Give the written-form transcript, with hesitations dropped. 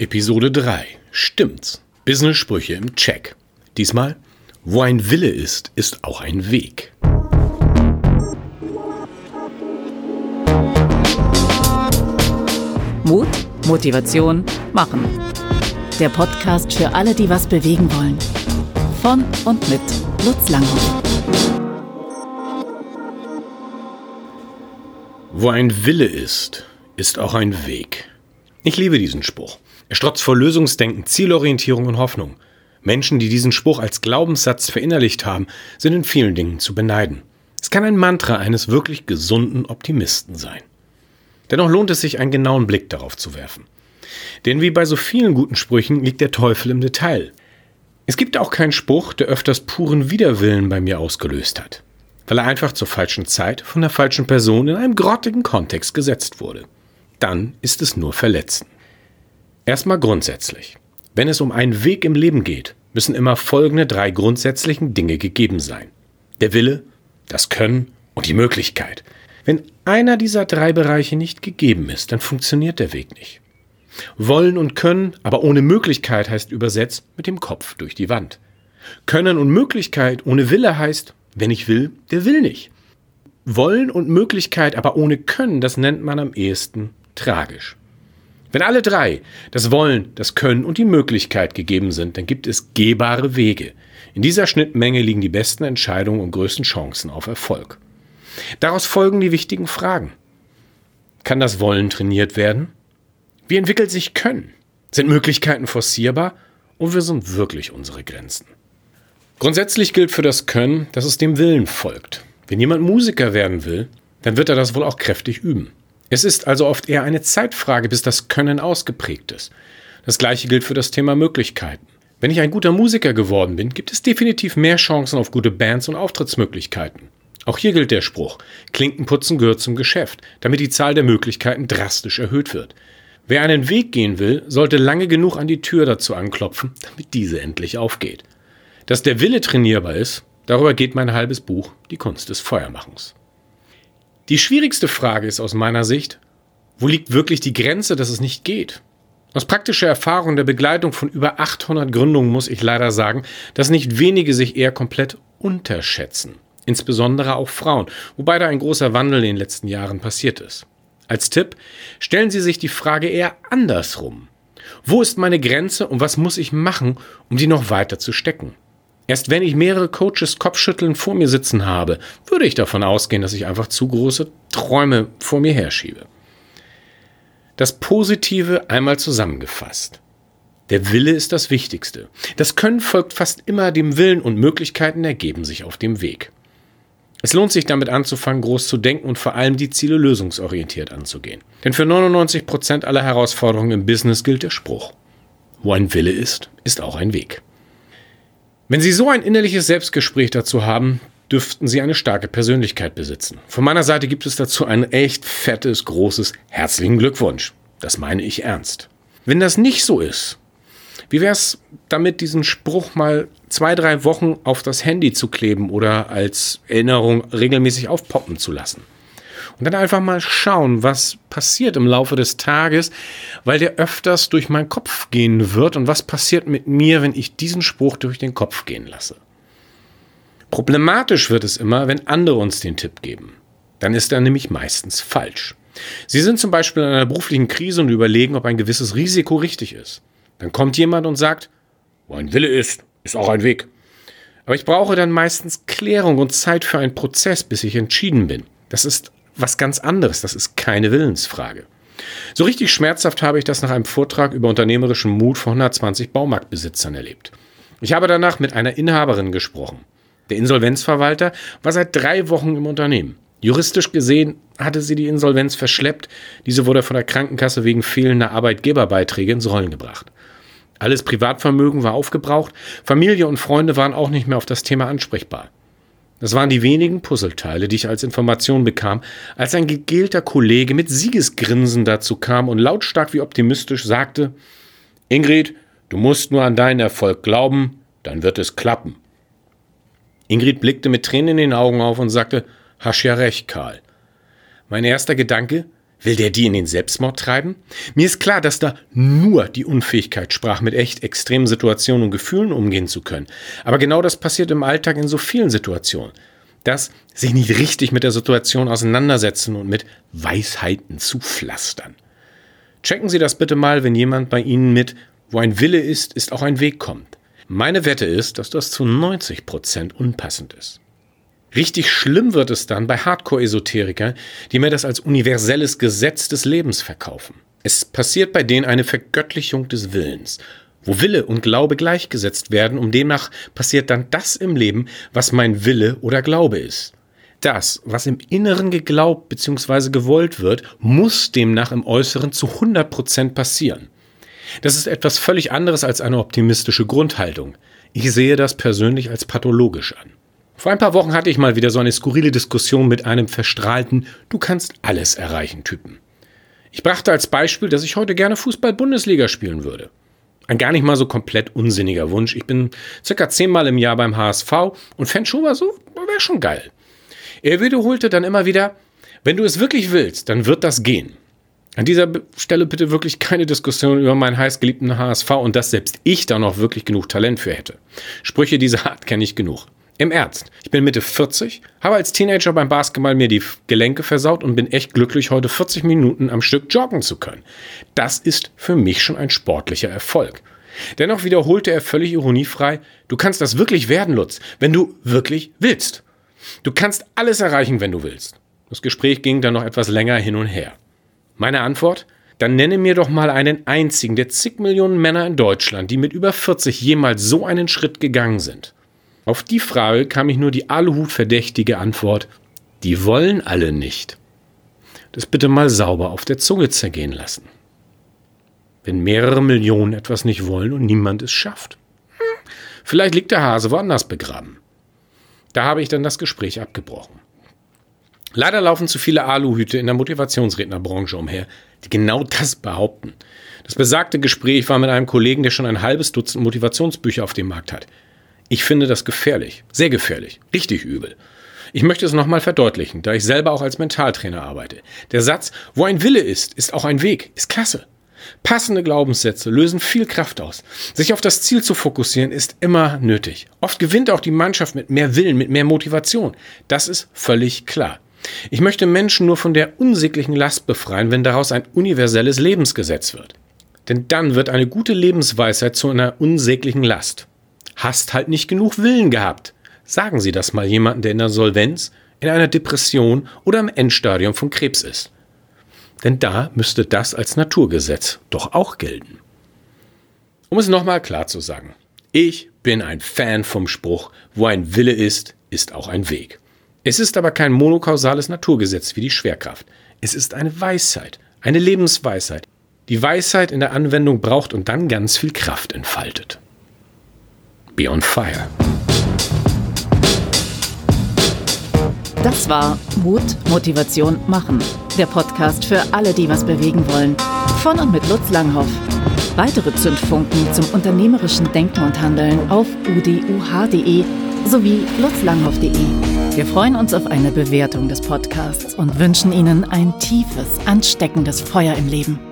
Episode 3. Stimmt's? Business-Sprüche im Check. Diesmal: Wo ein Wille ist, ist auch ein Weg. Mut, Motivation, Machen. Der Podcast für alle, die was bewegen wollen. Von und mit Lutz Langhoff. Wo ein Wille ist, ist auch ein Weg. Ich liebe diesen Spruch. Er strotzt vor Lösungsdenken, Zielorientierung und Hoffnung. Menschen, die diesen Spruch als Glaubenssatz verinnerlicht haben, sind in vielen Dingen zu beneiden. Es kann ein Mantra eines wirklich gesunden Optimisten sein. Dennoch lohnt es sich, einen genauen Blick darauf zu werfen. Denn wie bei so vielen guten Sprüchen liegt der Teufel im Detail. Es gibt auch keinen Spruch, der öfters puren Widerwillen bei mir ausgelöst hat, weil er einfach zur falschen Zeit von der falschen Person in einem grottigen Kontext gesetzt wurde. Dann ist es nur verletzend. Erstmal grundsätzlich. Wenn es um einen Weg im Leben geht, müssen immer folgende 3 grundsätzlichen Dinge gegeben sein. Der Wille, das Können und die Möglichkeit. Wenn einer dieser 3 Bereiche nicht gegeben ist, dann funktioniert der Weg nicht. Wollen und Können, aber ohne Möglichkeit heißt übersetzt mit dem Kopf durch die Wand. Können und Möglichkeit ohne Wille heißt, wenn ich will, der will nicht. Wollen und Möglichkeit, aber ohne Können, das nennt man am ehesten tragisch. Wenn alle 3, das Wollen, das Können und die Möglichkeit gegeben sind, dann gibt es gehbare Wege. In dieser Schnittmenge liegen die besten Entscheidungen und größten Chancen auf Erfolg. Daraus folgen die wichtigen Fragen. Kann das Wollen trainiert werden? Wie entwickelt sich Können? Sind Möglichkeiten forcierbar? Und wo sind wirklich unsere Grenzen? Grundsätzlich gilt für das Können, dass es dem Willen folgt. Wenn jemand Musiker werden will, dann wird er das wohl auch kräftig üben. Es ist also oft eher eine Zeitfrage, bis das Können ausgeprägt ist. Das Gleiche gilt für das Thema Möglichkeiten. Wenn ich ein guter Musiker geworden bin, gibt es definitiv mehr Chancen auf gute Bands und Auftrittsmöglichkeiten. Auch hier gilt der Spruch: Klinkenputzen gehört zum Geschäft, damit die Zahl der Möglichkeiten drastisch erhöht wird. Wer einen Weg gehen will, sollte lange genug an die Tür dazu anklopfen, damit diese endlich aufgeht. Dass der Wille trainierbar ist, darüber geht mein halbes Buch Die Kunst des Feuermachens. Die schwierigste Frage ist aus meiner Sicht: Wo liegt wirklich die Grenze, dass es nicht geht? Aus praktischer Erfahrung der Begleitung von über 800 Gründungen muss ich leider sagen, dass nicht wenige sich eher komplett unterschätzen. Insbesondere auch Frauen, wobei da ein großer Wandel in den letzten Jahren passiert ist. Als Tipp: Stellen Sie sich die Frage eher andersrum. Wo ist meine Grenze und was muss ich machen, um die noch weiter zu stecken? Erst wenn ich mehrere Coaches Kopfschütteln vor mir sitzen habe, würde ich davon ausgehen, dass ich einfach zu große Träume vor mir herschiebe. Das Positive einmal zusammengefasst. Der Wille ist das Wichtigste. Das Können folgt fast immer dem Willen und Möglichkeiten ergeben sich auf dem Weg. Es lohnt sich damit anzufangen, groß zu denken und vor allem die Ziele lösungsorientiert anzugehen. Denn für 99% aller Herausforderungen im Business gilt der Spruch: Wo ein Wille ist, ist auch ein Weg. Wenn Sie so ein innerliches Selbstgespräch dazu haben, dürften Sie eine starke Persönlichkeit besitzen. Von meiner Seite gibt es dazu ein echt fettes, großes herzlichen Glückwunsch. Das meine ich ernst. Wenn das nicht so ist, wie wäre es damit, diesen Spruch mal 2-3 Wochen auf das Handy zu kleben oder als Erinnerung regelmäßig aufpoppen zu lassen? Und dann einfach mal schauen, was passiert im Laufe des Tages, weil der öfters durch meinen Kopf gehen wird, und was passiert mit mir, wenn ich diesen Spruch durch den Kopf gehen lasse. Problematisch wird es immer, wenn andere uns den Tipp geben. Dann ist er nämlich meistens falsch. Sie sind zum Beispiel in einer beruflichen Krise und überlegen, ob ein gewisses Risiko richtig ist. Dann kommt jemand und sagt: Wo ein Wille ist, ist auch ein Weg. Aber ich brauche dann meistens Klärung und Zeit für einen Prozess, bis ich entschieden bin. Das ist was ganz anderes, das ist keine Willensfrage. So richtig schmerzhaft habe ich das nach einem Vortrag über unternehmerischen Mut von 120 Baumarktbesitzern erlebt. Ich habe danach mit einer Inhaberin gesprochen. Der Insolvenzverwalter war seit 3 Wochen im Unternehmen. Juristisch gesehen hatte sie die Insolvenz verschleppt. Diese wurde von der Krankenkasse wegen fehlender Arbeitgeberbeiträge ins Rollen gebracht. Alles Privatvermögen war aufgebraucht. Familie und Freunde waren auch nicht mehr auf das Thema ansprechbar. Das waren die wenigen Puzzleteile, die ich als Information bekam, als ein gegelter Kollege mit Siegesgrinsen dazu kam und lautstark wie optimistisch sagte: Ingrid, du musst nur an deinen Erfolg glauben, dann wird es klappen. Ingrid blickte mit Tränen in den Augen auf und sagte: Hast ja recht, Karl. Mein erster Gedanke: Will der die in den Selbstmord treiben? Mir ist klar, dass da nur die Unfähigkeit sprach, mit echt extremen Situationen und Gefühlen umgehen zu können. Aber genau das passiert im Alltag in so vielen Situationen. Das sich nicht richtig mit der Situation auseinandersetzen und mit Weisheiten zupflastern. Checken Sie das bitte mal, wenn jemand bei Ihnen mit "Wo ein Wille ist, ist auch ein Weg" kommt. Meine Wette ist, dass das zu 90% unpassend ist. Richtig schlimm wird es dann bei Hardcore-Esoterikern, die mir das als universelles Gesetz des Lebens verkaufen. Es passiert bei denen eine Vergöttlichung des Willens, wo Wille und Glaube gleichgesetzt werden, und demnach passiert dann das im Leben, was mein Wille oder Glaube ist. Das, was im Inneren geglaubt bzw. gewollt wird, muss demnach im Äußeren zu 100% passieren. Das ist etwas völlig anderes als eine optimistische Grundhaltung. Ich sehe das persönlich als pathologisch an. Vor ein paar Wochen hatte ich mal wieder so eine skurrile Diskussion mit einem verstrahlten "Du kannst alles erreichen" Typen. Ich brachte als Beispiel, dass ich heute gerne Fußball-Bundesliga spielen würde. Ein gar nicht mal so komplett unsinniger Wunsch. Ich bin circa 10-mal im Jahr beim HSV und fände schon mal so, wäre schon geil. Er wiederholte dann immer wieder: Wenn du es wirklich willst, dann wird das gehen. An dieser Stelle bitte wirklich keine Diskussion über meinen heißgeliebten HSV und dass selbst ich da noch wirklich genug Talent für hätte. Sprüche dieser Art kenne ich genug. Im Ernst, ich bin Mitte 40, habe als Teenager beim Basketball mir die Gelenke versaut und bin echt glücklich, heute 40 Minuten am Stück joggen zu können. Das ist für mich schon ein sportlicher Erfolg. Dennoch wiederholte er völlig ironiefrei: Du kannst das wirklich werden, Lutz, wenn du wirklich willst. Du kannst alles erreichen, wenn du willst. Das Gespräch ging dann noch etwas länger hin und her. Meine Antwort? Dann nenne mir doch mal einen einzigen der zig Millionen Männer in Deutschland, die mit über 40 jemals so einen Schritt gegangen sind. Auf die Frage kam ich nur die Aluhut-verdächtige Antwort: Die wollen alle nicht. Das bitte mal sauber auf der Zunge zergehen lassen. Wenn mehrere Millionen etwas nicht wollen und niemand es schafft. Vielleicht liegt der Hase woanders begraben. Da habe ich dann das Gespräch abgebrochen. Leider laufen zu viele Aluhüte in der Motivationsrednerbranche umher, die genau das behaupten. Das besagte Gespräch war mit einem Kollegen, der schon ein halbes Dutzend Motivationsbücher auf dem Markt hat. Ich finde das gefährlich, sehr gefährlich, richtig übel. Ich möchte es nochmal verdeutlichen, da ich selber auch als Mentaltrainer arbeite. Der Satz, wo ein Wille ist, ist auch ein Weg, ist klasse. Passende Glaubenssätze lösen viel Kraft aus. Sich auf das Ziel zu fokussieren ist immer nötig. Oft gewinnt auch die Mannschaft mit mehr Willen, mit mehr Motivation. Das ist völlig klar. Ich möchte Menschen nur von der unsäglichen Last befreien, wenn daraus ein universelles Lebensgesetz wird. Denn dann wird eine gute Lebensweisheit zu einer unsäglichen Last. Hast halt nicht genug Willen gehabt. Sagen Sie das mal jemandem, der in der Insolvenz, in einer Depression oder im Endstadium von Krebs ist. Denn da müsste das als Naturgesetz doch auch gelten. Um es nochmal klar zu sagen: Ich bin ein Fan vom Spruch, wo ein Wille ist, ist auch ein Weg. Es ist aber kein monokausales Naturgesetz wie die Schwerkraft. Es ist eine Weisheit, eine Lebensweisheit, die Weisheit in der Anwendung braucht und dann ganz viel Kraft entfaltet. Be on fire. Das war Mut, Motivation, Machen. Der Podcast für alle, die was bewegen wollen. Von und mit Lutz Langhoff. Weitere Zündfunken zum unternehmerischen Denken und Handeln auf uduh.de sowie lutzlanghoff.de. Wir freuen uns auf eine Bewertung des Podcasts und wünschen Ihnen ein tiefes, ansteckendes Feuer im Leben.